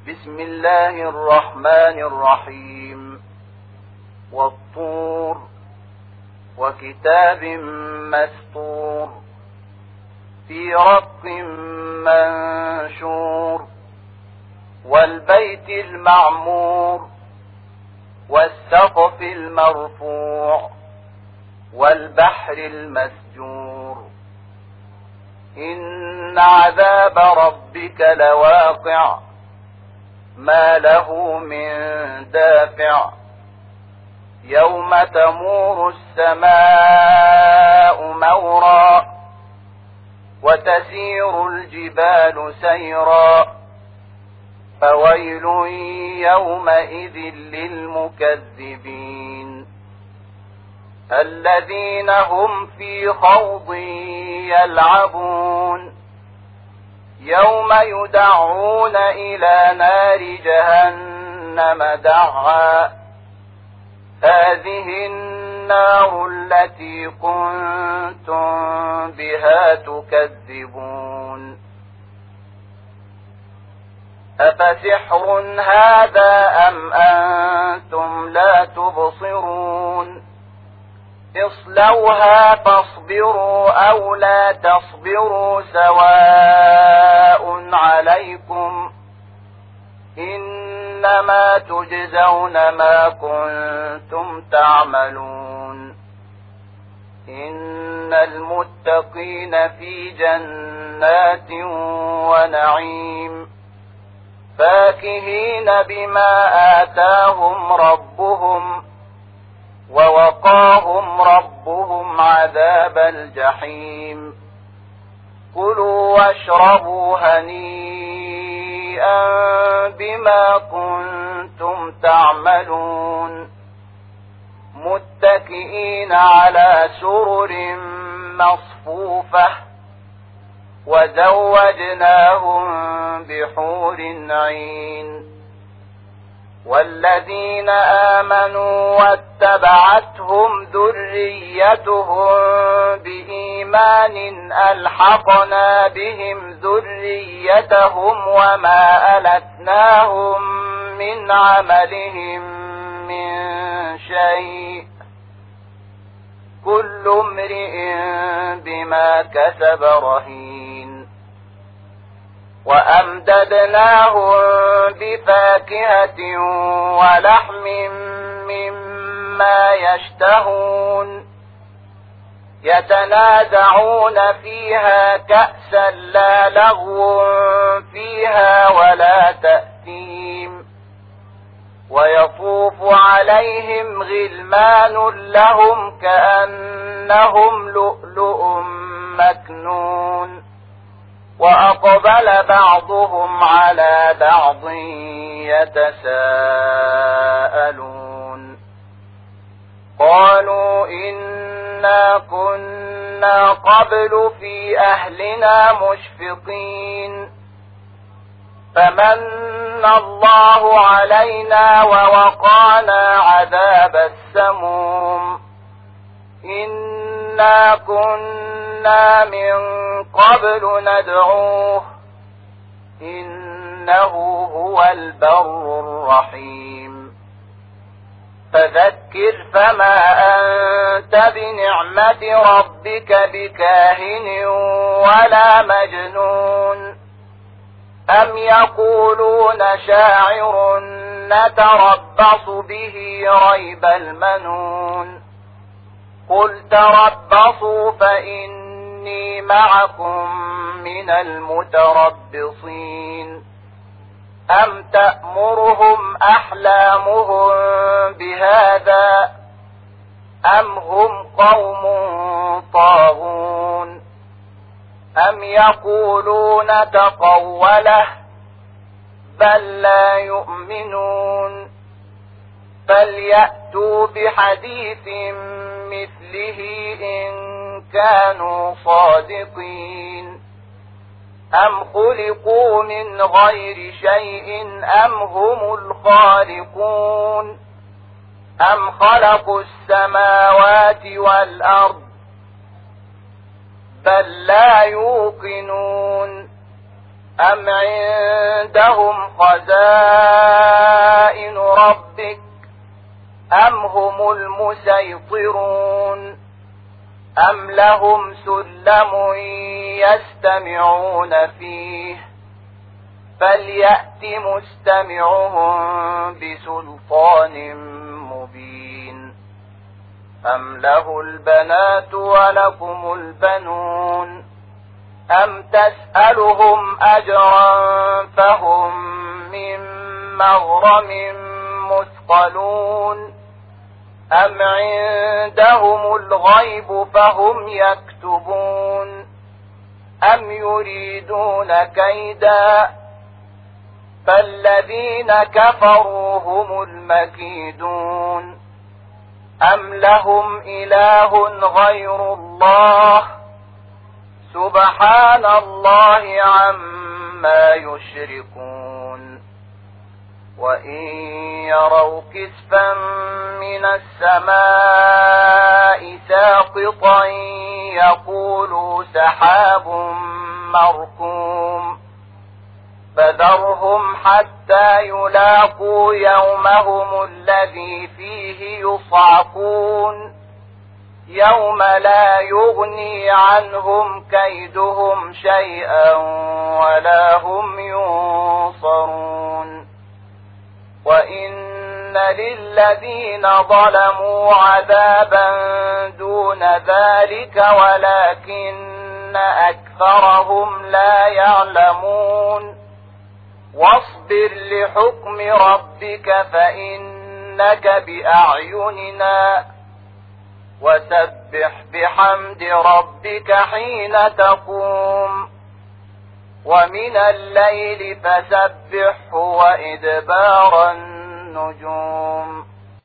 بسم الله الرحمن الرحيم. والطور وكتاب مسطور في رق منشور والبيت المعمور والسقف المرفوع والبحر المسجور إن عذاب ربك لواقع ما له من دافع يوم تمور السماء مورا وتسير الجبال سيرا فويل يومئذ للمكذبين الذين هم في خوض يلعبون يوم يدعون إلى نار جهنم دعا هذه النار التي كنتم بها تكذبون أفسحر هذا أم أنتم لا تبصرون اصلوها فاصبروا أو لا تصبروا سواء عليكم إنما تجزون ما كنتم تعملون إن المتقين في جنات ونعيم فاكهين بما آتاهم ربهم ووقاهم ربهم عذاب الجحيم كلوا واشربوا هنيئا بما كنتم تعملون متكئين على سرر مصفوفة وزوجناهم بحور عين والذين آمنوا واتبعتهم ذريتهم بإيمان ألحقنا بهم ذريتهم وما ألتناهم من عملهم من شيء كل امرئ بما كسب رهين وأمددناهم بفاكهة ولحم مما يشتهون يتنازعون فيها كأسا لا لغو فيها ولا تأثيم ويطوف عليهم غلمان لهم كأنهم لؤلؤ مكنون وأقبل بعضهم على بعض يتساءلون قالوا إنا كنا قبل في أهلنا مشفقين فمن الله علينا ووقانا عذاب السموم إنا كنا من قبل ندعوه إنه هو البر الرحيم فذكر فما أنت بنعمة ربك بكاهن ولا مجنون أم يقولون شاعر نتربص به ريب المنون قل تربصوا فإني معكم من المتربصين أم تأمرهم أحلامهم بهذا أم هم قوم طاغون أم يقولون تقوله بل لا يؤمنون فليأتوا بحديث مثله إن كانوا صادقين أم خلقوا من غير شيء أم هم الخالقون أم خلقوا السماوات والأرض بل لا يوقنون أم عندهم خزائن ربك أم هم المسيطرون أم لهم سلم يستمعون فيه فليأت مستمعهم بسلطان مبين أم له البنات ولكم البنون أم تسألهم أجرا فهم من مغرم مثقلون أم عندهم الغيب فهم يكتبون أم يريدون كيدا فالذين كفروا هم المكيدون أم لهم إله غير الله سبحان الله عما يشركون وإن يروا كسفا من السماء ساقطا يقولوا سحاب مركوم فذرهم حتى يلاقوا يومهم الذي فيه يصعقون يوم لا يغني عنهم كيدهم شيئا ولا هم ينصرون وإن للذين ظلموا عذابا دون ذلك ولكن أكثرهم لا يعلمون واصبر لحكم ربك فإنك بأعيننا وسبح بحمد ربك حين تقوم ومن الليل فسبحه وإدبار النجوم